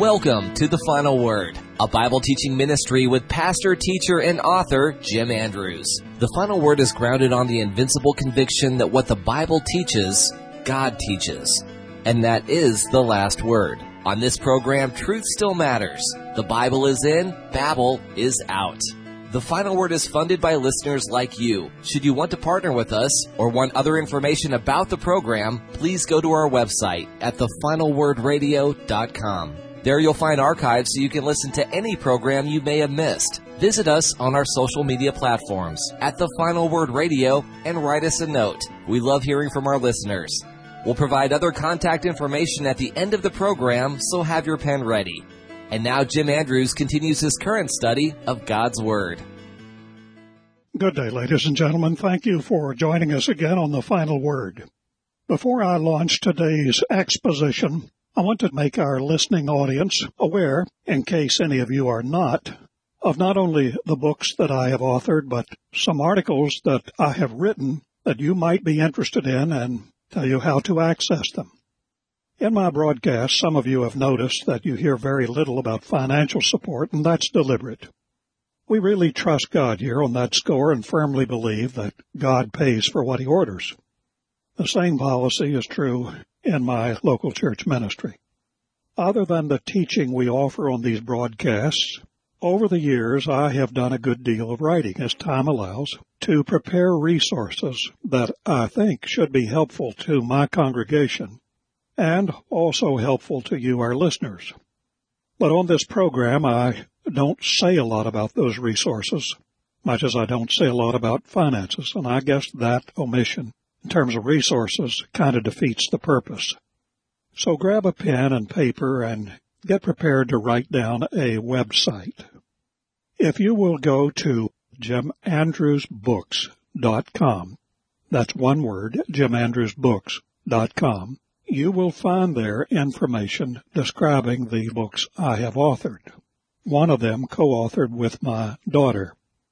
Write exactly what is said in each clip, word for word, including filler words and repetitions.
Welcome to The Final Word, a Bible teaching ministry with pastor, teacher, and author Jim Andrews. The Final Word is grounded on the invincible conviction that what the Bible teaches, God teaches. And that is the last word. On this program, truth still matters. The Bible is in, Babel is out. The Final Word is funded by listeners like you. Should you want to partner with us or want other information about the program, please go to our website at the final word radio dot com. There you'll find archives so you can listen to any program you may have missed. Visit us on our social media platforms at The Final Word Radio and write us a note. We love hearing from our listeners. We'll provide other contact information at the end of the program, so have your pen ready. And now Jim Andrews continues his current study of God's Word. Good day, ladies and gentlemen. Thank you for joining us again on The Final Word. Before I launch today's exposition, I want to make our listening audience aware, in case any of you are not, of not only the books that I have authored, but some articles that I have written that you might be interested in and tell you how to access them. In my broadcast, some of you have noticed that you hear very little about financial support, and that's deliberate. We really trust God here on that score and firmly believe that God pays for what He orders. The same policy is true in my local church ministry. Other than the teaching we offer on these broadcasts, over the years I have done a good deal of writing, as time allows, to prepare resources that I think should be helpful to my congregation and also helpful to you, our listeners. But on this program, I don't say a lot about those resources, much as I don't say a lot about finances, and I guess that omission in terms of resources kind of defeats the purpose. So grab a pen and paper and get prepared to write down a website. If you will go to jim andrews books dot com, that's one word, jim andrews books dot com, you will find there information describing the books I have authored, one of them co-authored with my daughter.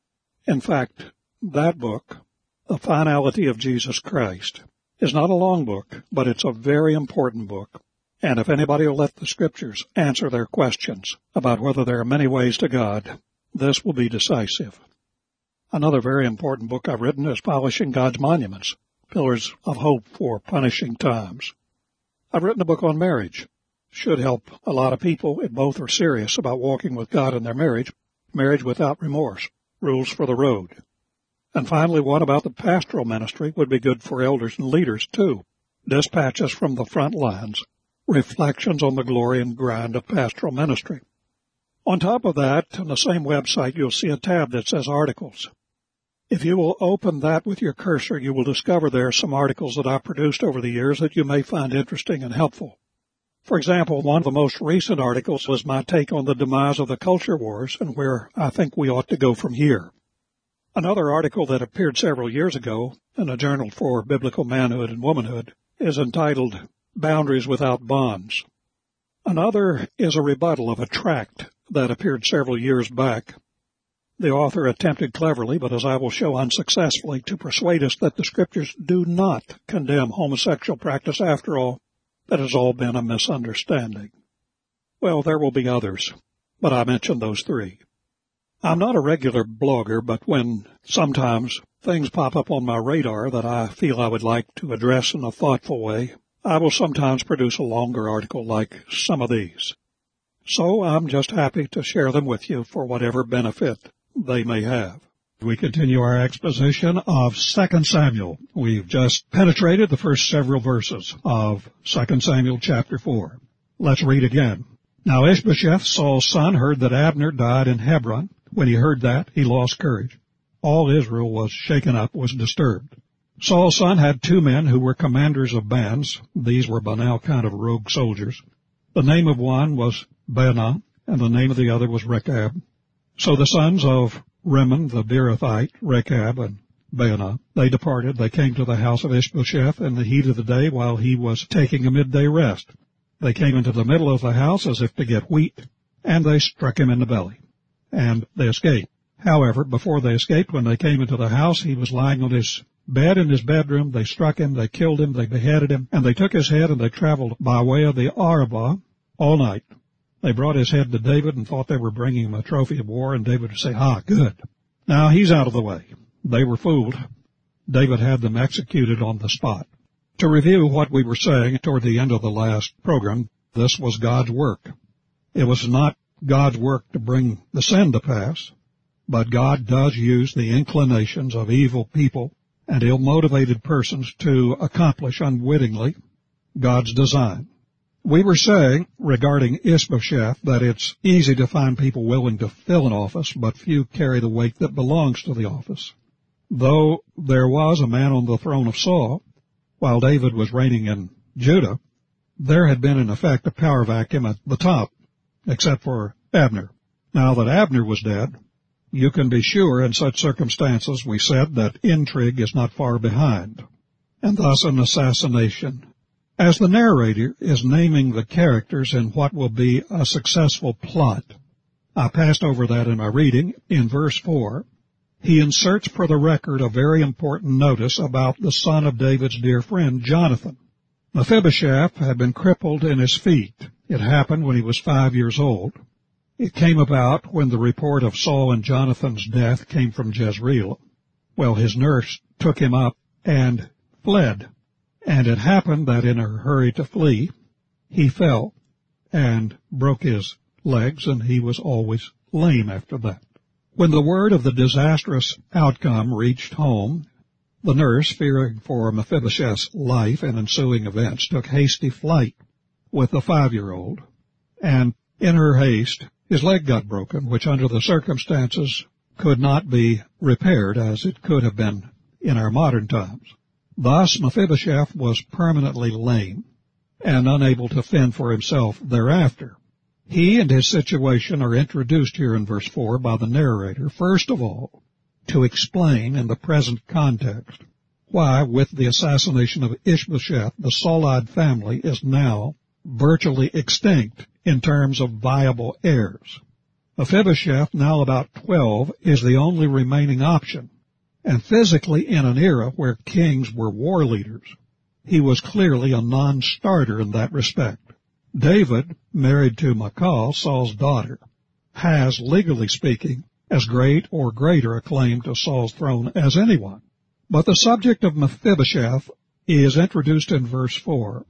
In fact, that book, The Finality of Jesus Christ, is not a long book, but it's a very important book. And if anybody will let the Scriptures answer their questions about whether there are many ways to God, this will be decisive. Another very important book I've written is Polishing God's Monuments, Pillars of Hope for Punishing Times. I've written a book on marriage. Should help a lot of people if both are serious about walking with God in their marriage. Marriage Without Remorse, Rules for the Road. And finally, one about the pastoral ministry would be good for elders and leaders, too. Dispatches from the Front Lines, Reflections on the Glory and Grind of Pastoral Ministry. On top of that, on the same website, you'll see a tab that says Articles. If you will open that with your cursor, you will discover there are some articles that I've produced over the years that you may find interesting and helpful. For example, one of the most recent articles was my take on the demise of the culture wars and where I think we ought to go from here. Another article that appeared several years ago in a journal for biblical manhood and womanhood is entitled Boundaries Without Bonds. Another is a rebuttal of a tract that appeared several years back. The author attempted cleverly, but as I will show unsuccessfully, to persuade us that the Scriptures do not condemn homosexual practice after all. That has all been a misunderstanding. Well, there will be others, but I mentioned those three. I'm not a regular blogger, but when sometimes things pop up on my radar that I feel I would like to address in a thoughtful way, I will sometimes produce a longer article like some of these. So I'm just happy to share them with you for whatever benefit they may have. We continue our exposition of Second Samuel. We've just penetrated the first several verses of Second Samuel chapter four. Let's read again. Now Ishbosheth, Saul's son, heard that Abner died in Hebron. When he heard that, he lost courage. All Israel was shaken up, was disturbed. Saul's son had two men who were commanders of bands. These were banal kind of rogue soldiers. The name of one was Baanah, and the name of the other was Rechab. So the sons of Rimmon the Beerothite, Rechab and Baanah, they departed. They came to the house of Ishbosheth in the heat of the day while he was taking a midday rest. They came into the middle of the house as if to get wheat, and they struck him in the belly, and they escaped. However, before they escaped, when they came into the house, he was lying on his bed in his bedroom. They struck him, they killed him, they beheaded him, and they took his head and they traveled by way of the Arabah all night. They brought his head to David and thought they were bringing him a trophy of war, and David would say, "Ah, good. Now he's out of the way." They were fooled. David had them executed on the spot. To review what we were saying toward the end of the last program, this was God's work. It was not God's work to bring the sin to pass, but God does use the inclinations of evil people and ill-motivated persons to accomplish unwittingly God's design. We were saying regarding Ishbosheth that it's easy to find people willing to fill an office, but few carry the weight that belongs to the office. Though there was a man on the throne of Saul, while David was reigning in Judah, there had been in effect a power vacuum at the top, except for Abner. Now that Abner was dead, you can be sure in such circumstances, we said, that intrigue is not far behind, and thus an assassination. As the narrator is naming the characters in what will be a successful plot, I passed over that in my reading. In verse four, he inserts for the record a very important notice about the son of David's dear friend, Jonathan. Mephibosheth had been crippled in his feet. It happened when he was five years old. It came about when the report of Saul and Jonathan's death came from Jezreel. Well, his nurse took him up and fled. And it happened that in her hurry to flee, he fell and broke his legs, and he was always lame after that. When the word of the disastrous outcome reached home, the nurse, fearing for Mephibosheth's life and ensuing events, took hasty flight with the five-year-old, and in her haste, his leg got broken, which under the circumstances could not be repaired as it could have been in our modern times. Thus, Mephibosheth was permanently lame and unable to fend for himself thereafter. He and his situation are introduced here in verse four by the narrator, first of all, to explain in the present context why, with the assassination of Ishbosheth, the Saulite family is now virtually extinct in terms of viable heirs. Mephibosheth, now about twelve, is the only remaining option, and physically in an era where kings were war leaders, he was clearly a non-starter in that respect. David, married to Michal, Saul's daughter, has, legally speaking, as great or greater a claim to Saul's throne as anyone. But the subject of Mephibosheth is introduced in verse four,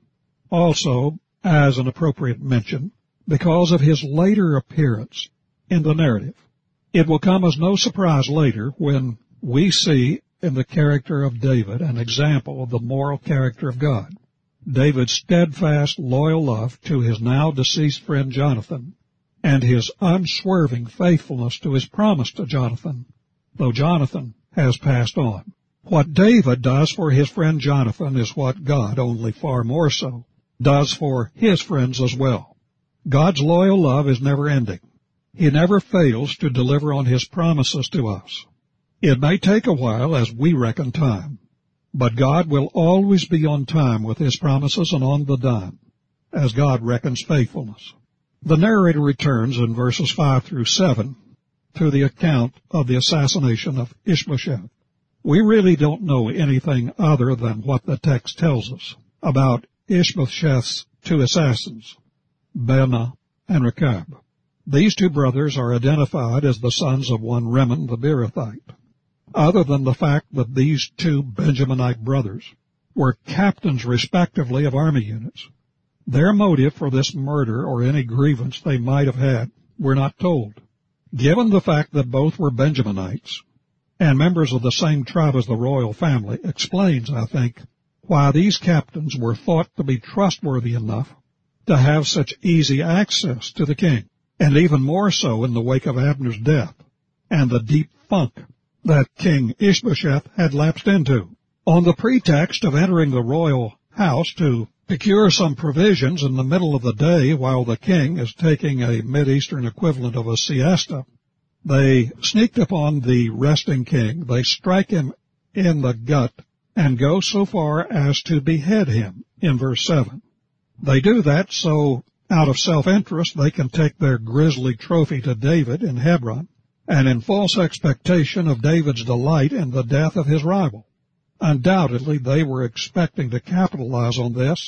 also as an appropriate mention, because of his later appearance in the narrative. It will come as no surprise later when we see in the character of David an example of the moral character of God. David's steadfast, loyal love to his now deceased friend Jonathan, and his unswerving faithfulness to his promise to Jonathan, though Jonathan has passed on. What David does for his friend Jonathan is what God, only far more so, does for his friends as well. God's loyal love is never ending. He never fails to deliver on his promises to us. It may take a while as we reckon time, but God will always be on time with his promises and on the dime, as God reckons faithfulness. The narrator returns in verses five through seven to the account of the assassination of Ishbosheth. We really don't know anything other than what the text tells us about Ishbosheth's two assassins, Baanah and Rechab. These two brothers are identified as the sons of one Rimmon the Beerothite. Other than the fact that these two Benjaminite brothers were captains respectively of army units, their motive for this murder or any grievance they might have had were not told. Given the fact that both were Benjaminites and members of the same tribe as the royal family, explains, I think, why these captains were thought to be trustworthy enough to have such easy access to the king, and even more so in the wake of Abner's death and the deep funk that King Ishbosheth had lapsed into. On the pretext of entering the royal house to procure some provisions in the middle of the day while the king is taking a Mideastern equivalent of a siesta, they sneaked upon the resting king, they strike him in the gut, and go so far as to behead him in verse seven. They do that so, out of self-interest, they can take their grisly trophy to David in Hebron, and in false expectation of David's delight in the death of his rival. Undoubtedly, they were expecting to capitalize on this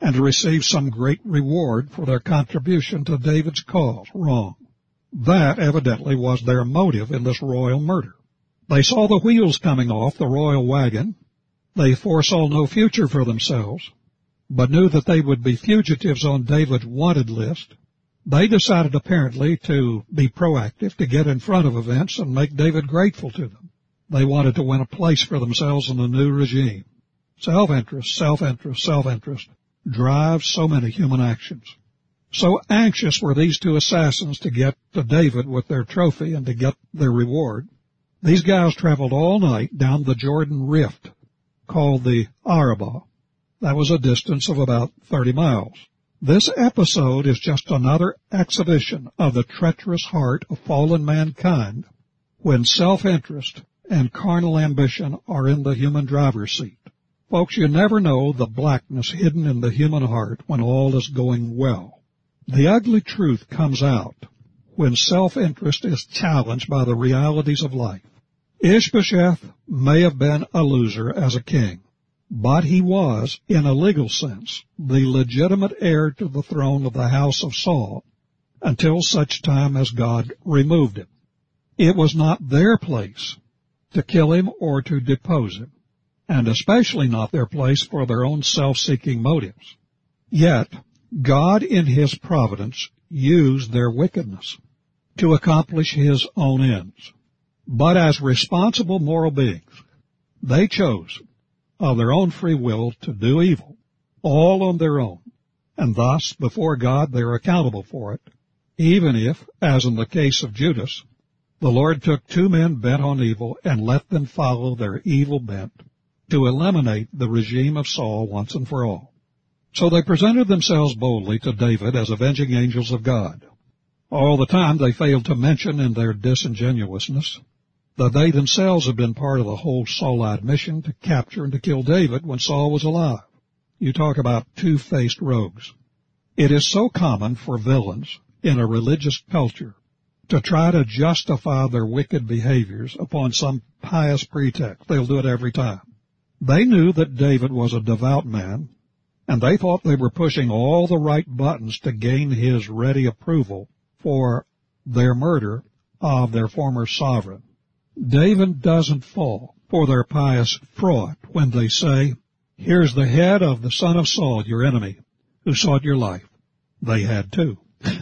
and to receive some great reward for their contribution to David's cause. Wrong. That evidently was their motive in this royal murder. They saw the wheels coming off the royal wagon. They foresaw no future for themselves, but knew that they would be fugitives on David's wanted list. They decided apparently to be proactive, to get in front of events and make David grateful to them. They wanted to win a place for themselves in the new regime. Self-interest, self-interest, self-interest drives so many human actions. So anxious were these two assassins to get to David with their trophy and to get their reward. These guys traveled all night down the Jordan Rift, called the Arabah. That was a distance of about thirty miles. This episode is just another exhibition of the treacherous heart of fallen mankind when self-interest and carnal ambition are in the human driver's seat. Folks, you never know the blackness hidden in the human heart when all is going well. The ugly truth comes out when self-interest is challenged by the realities of life. Ishbosheth may have been a loser as a king, but he was, in a legal sense, the legitimate heir to the throne of the house of Saul until such time as God removed him. It was not their place to kill him or to depose him, and especially not their place for their own self-seeking motives. Yet, God in His providence used their wickedness to accomplish His own ends. But as responsible moral beings, they chose of their own free will to do evil, all on their own, and thus before God they are accountable for it, even if, as in the case of Judas, the Lord took two men bent on evil and let them follow their evil bent to eliminate the regime of Saul once and for all. So they presented themselves boldly to David as avenging angels of God. All the time they failed to mention in their disingenuousness that they themselves had been part of the whole Saulite mission to capture and to kill David when Saul was alive. You talk about two-faced rogues. It is so common for villains in a religious culture to try to justify their wicked behaviors upon some pious pretext. They'll do it every time. They knew that David was a devout man, and they thought they were pushing all the right buttons to gain his ready approval for their murder of their former sovereign. David doesn't fall for their pious fraud when they say, "Here's the head of the son of Saul, your enemy, who sought your life." They had too.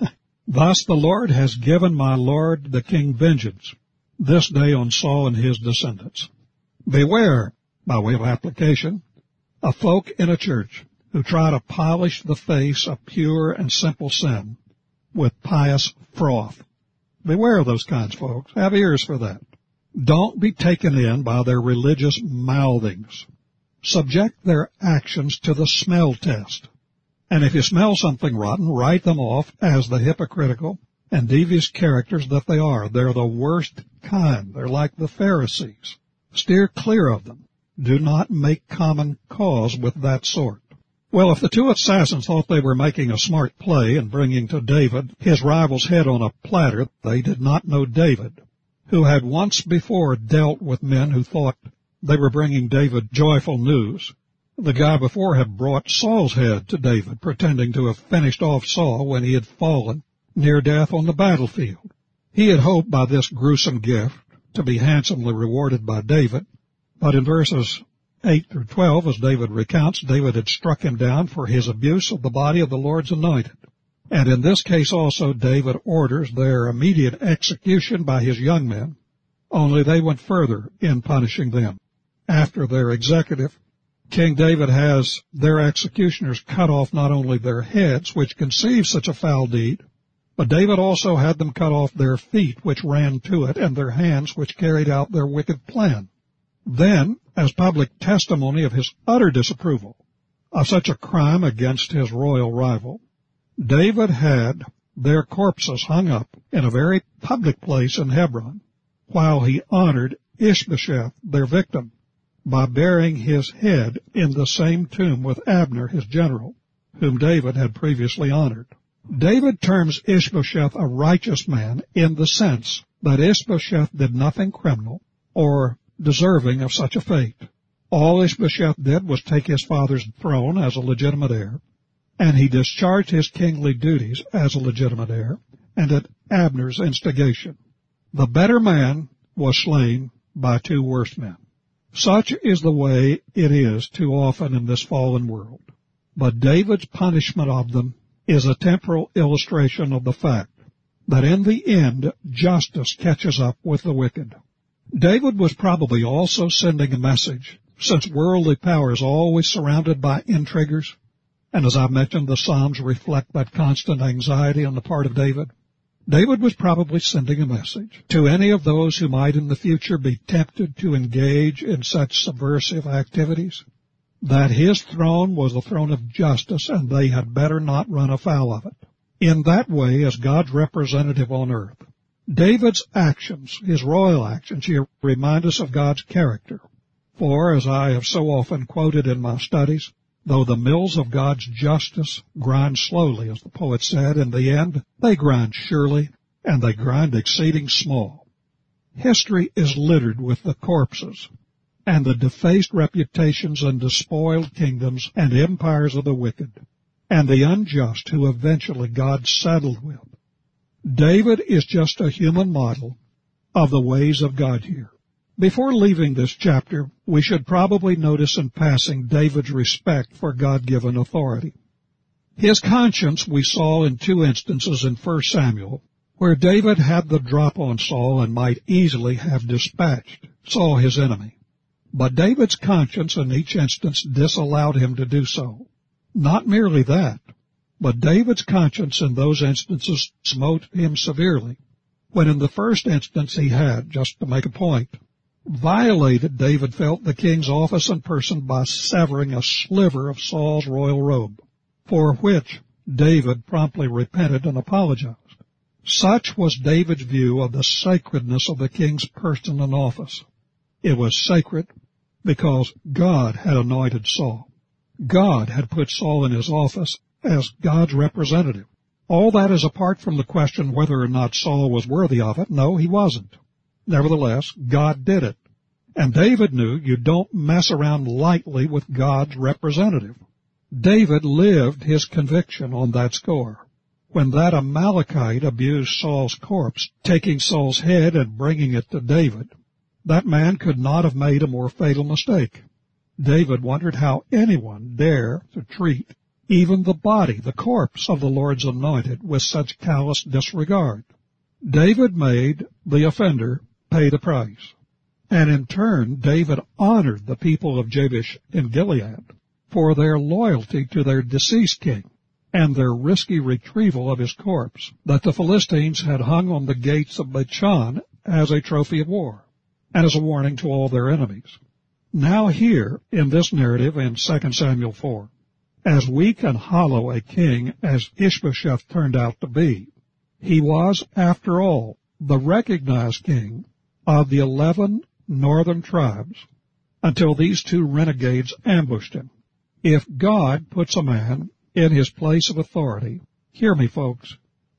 "Thus the Lord has given my lord the king vengeance this day on Saul and his descendants." Beware, by way of application, of folk in a church who try to polish the face of pure and simple sin with pious froth. Beware of those kinds, folks. Have ears for that. Don't be taken in by their religious mouthings. Subject their actions to the smell test. And if you smell something rotten, write them off as the hypocritical and devious characters that they are. They're the worst kind. They're like the Pharisees. Steer clear of them. Do not make common cause with that sort. Well, if the two assassins thought they were making a smart play and bringing to David his rival's head on a platter, they did not know David, who had once before dealt with men who thought they were bringing David joyful news. The guy before had brought Saul's head to David, pretending to have finished off Saul when he had fallen near death on the battlefield. He had hoped by this gruesome gift to be handsomely rewarded by David, but in verses eight through twelve, as David recounts, David had struck him down for his abuse of the body of the Lord's anointed. And in this case also, David orders their immediate execution by his young men, only they went further in punishing them. After their executive, King David has their executioners cut off not only their heads, which conceived such a foul deed, but David also had them cut off their feet, which ran to it, and their hands, which carried out their wicked plan. Then, as public testimony of his utter disapproval of such a crime against his royal rival, David had their corpses hung up in a very public place in Hebron, while he honored Ishbosheth, their victim, by burying his head in the same tomb with Abner, his general, whom David had previously honored. David terms Ishbosheth a righteous man in the sense that Ishbosheth did nothing criminal or deserving of such a fate. All Ishbosheth did was take his father's throne as a legitimate heir, and he discharged his kingly duties as a legitimate heir, and at Abner's instigation. The better man was slain by two worse men. Such is the way it is too often in this fallen world. But David's punishment of them is a temporal illustration of the fact that in the end justice catches up with the wicked. David was probably also sending a message, since worldly power is always surrounded by intriguers, and as I've mentioned, the Psalms reflect that constant anxiety on the part of David. David was probably sending a message to any of those who might in the future be tempted to engage in such subversive activities, that his throne was the throne of justice and they had better not run afoul of it. In that way, as God's representative on earth, David's actions, his royal actions here, remind us of God's character. For, as I have so often quoted in my studies, though the mills of God's justice grind slowly, as the poet said, in the end they grind surely, and they grind exceeding small. History is littered with the corpses and the defaced reputations and despoiled kingdoms and empires of the wicked, and the unjust who eventually God settled with. David is just a human model of the ways of God here. Before leaving this chapter, we should probably notice in passing David's respect for God-given authority. His conscience we saw in two instances in First Samuel, where David had the drop on Saul and might easily have dispatched Saul his enemy. But David's conscience in each instance disallowed him to do so. Not merely that, but David's conscience in those instances smote him severely, when in the first instance he had, just to make a point, violated, David felt, the king's office and person by severing a sliver of Saul's royal robe, for which David promptly repented and apologized. Such was David's view of the sacredness of the king's person and office. It was sacred because God had anointed Saul. God had put Saul in his office as God's representative. All that is apart from the question whether or not Saul was worthy of it. No, he wasn't. Nevertheless, God did it. And David knew you don't mess around lightly with God's representative. David lived his conviction on that score. When that Amalekite abused Saul's corpse, taking Saul's head and bringing it to David, that man could not have made a more fatal mistake. David wondered how anyone dare to treat even the body, the corpse of the Lord's anointed, with such callous disregard. David made the offender pay the price. And in turn, David honored the people of Jabesh in Gilead for their loyalty to their deceased king and their risky retrieval of his corpse that the Philistines had hung on the gates of Bethshan as a trophy of war and as a warning to all their enemies. Now here, in this narrative in Second Samuel four, as weak and hollow a king as Ishbosheth turned out to be, he was, after all, the recognized king of the eleven northern tribes until these two renegades ambushed him. If God puts a man in his place of authority, hear me, folks,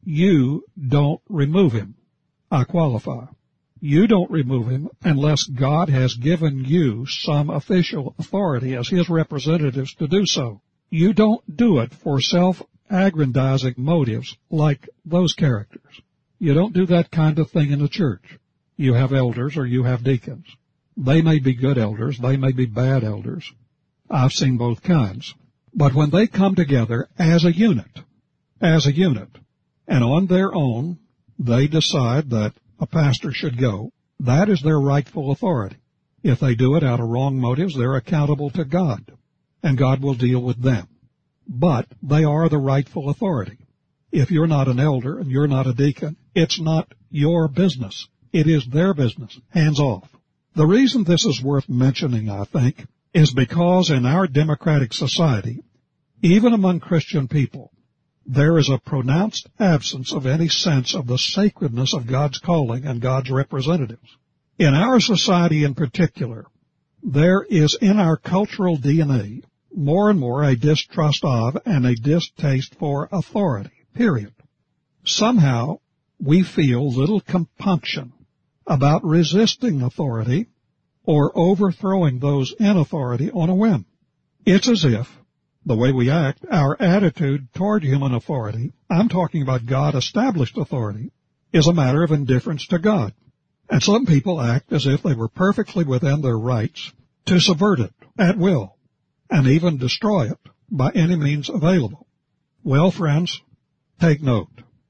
you don't remove him. I qualify. You don't remove him unless God has given you some official authority as his representatives to do so. You don't do it for self-aggrandizing motives like those characters. You don't do that kind of thing in the church. You have elders or you have deacons. They may be good elders. They may be bad elders. I've seen both kinds. But when they come together as a unit, as a unit, and on their own, they decide that a pastor should go, that is their rightful authority. If they do it out of wrong motives, they're accountable to God, and God will deal with them. But they are the rightful authority. If you're not an elder and you're not a deacon, it's not your business. It is their business. Hands off. The reason this is worth mentioning, I think, is because in our democratic society, even among Christian people, there is a pronounced absence of any sense of the sacredness of God's calling and God's representatives. In our society in particular, there is in our cultural D N A more and more a distrust of and a distaste for authority, period. Somehow, we feel little compunction about resisting authority or overthrowing those in authority on a whim. It's as if The way we act, our attitude toward human authority, I'm talking about God-established authority, is a matter of indifference to God. And some people act as if they were perfectly within their rights to subvert it at will and even destroy it by any means available. Well, friends, take note.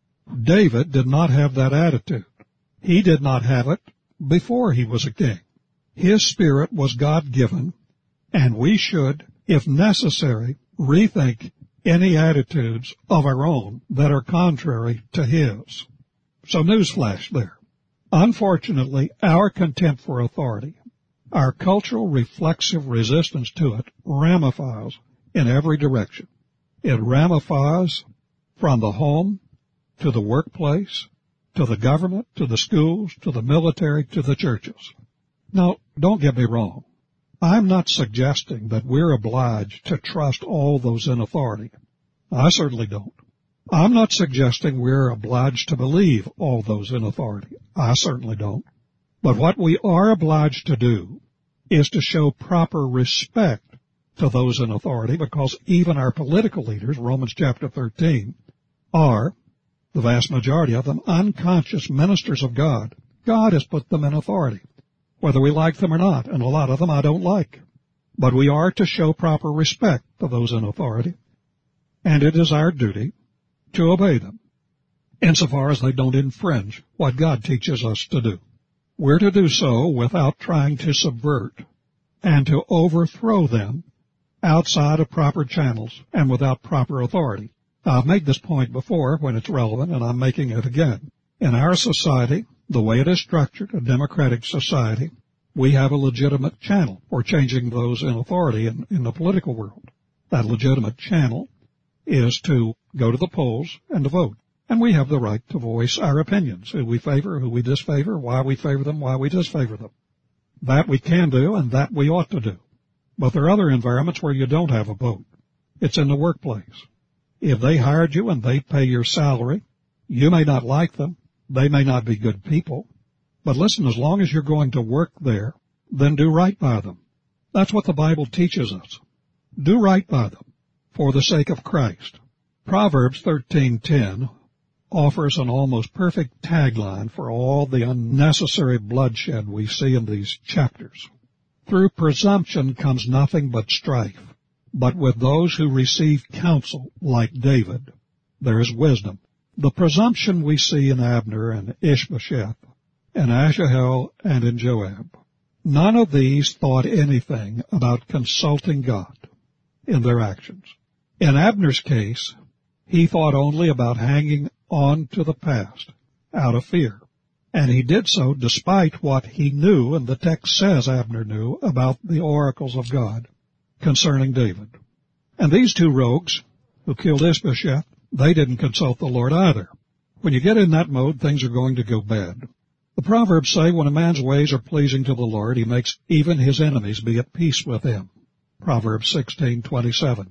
David did not have that attitude. He did not have it before he was a king. His spirit was God-given, and we should, if necessary, rethink any attitudes of our own that are contrary to his. So newsflash there. Unfortunately, our contempt for authority, our cultural reflexive resistance to it, ramifies in every direction. It ramifies from the home to the workplace, to the government, to the schools, to the military, to the churches. Now, don't get me wrong. I'm not suggesting that we're obliged to trust all those in authority. I certainly don't. I'm not suggesting we're obliged to believe all those in authority. I certainly don't. But what we are obliged to do is to show proper respect to those in authority, because even our political leaders, Romans chapter thirteen, are, the vast majority of them, unconscious ministers of God. God has put them in authority, whether we like them or not, and a lot of them I don't like. But we are to show proper respect to those in authority, and it is our duty to obey them, insofar as they don't infringe what God teaches us to do. We're to do so without trying to subvert and to overthrow them outside of proper channels and without proper authority. I've made this point before when it's relevant, and I'm making it again. In our society, the way it is structured, a democratic society, we have a legitimate channel for changing those in authority in, in the political world. That legitimate channel is to go to the polls and to vote. And we have the right to voice our opinions, who we favor, who we disfavor, why we favor them, why we disfavor them. That we can do, and that we ought to do. But there are other environments where you don't have a vote. It's in the workplace. If they hired you and they pay your salary, you may not like them. They may not be good people. But listen, as long as you're going to work there, then do right by them. That's what the Bible teaches us. Do right by them for the sake of Christ. Proverbs thirteen ten offers an almost perfect tagline for all the unnecessary bloodshed we see in these chapters. Through presumption comes nothing but strife, but with those who receive counsel, like David, there is wisdom. The presumption we see in Abner and Ishbosheth, and Asahel and in Joab, none of these thought anything about consulting God in their actions. In Abner's case, he thought only about hanging on to the past out of fear. And he did so despite what he knew, and the text says Abner knew, about the oracles of God concerning David. And these two rogues who killed Ishbosheth, they didn't consult the Lord either. When you get in that mode, things are going to go bad. The Proverbs say when a man's ways are pleasing to the Lord, he makes even his enemies be at peace with him. Proverbs sixteen twenty-seven.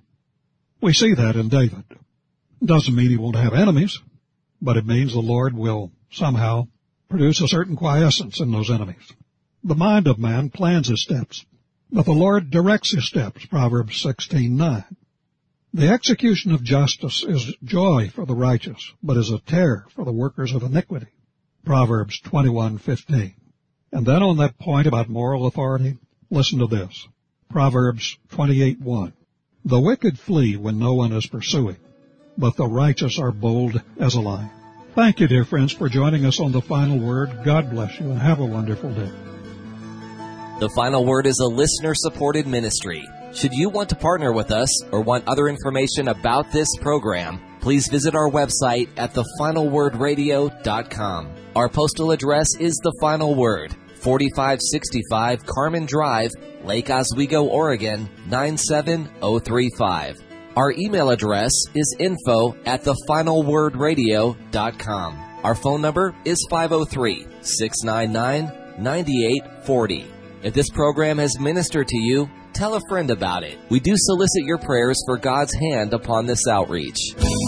We see that in David. Doesn't mean he won't have enemies, but it means the Lord will somehow produce a certain quiescence in those enemies. The mind of man plans his steps, but the Lord directs his steps, Proverbs sixteen nine. The execution of justice is joy for the righteous, but is a terror for the workers of iniquity, Proverbs twenty-one fifteen. And then on that point about moral authority, listen to this, Proverbs twenty-eight one. The wicked flee when no one is pursuing, but the righteous are bold as a lion. Thank you, dear friends, for joining us on The Final Word. God bless you, and have a wonderful day. The Final Word is a listener-supported ministry. Should you want to partner with us or want other information about this program, please visit our website at the final word radio dot com. Our postal address is The Final Word, forty-five sixty-five Carmen Drive, Lake Oswego, Oregon, nine seven zero three five. Our email address is info at the final word radio dot com. Our phone number is five oh three, six nine nine, nine eight four oh. If this program has ministered to you, tell a friend about it. We do solicit your prayers for God's hand upon this outreach.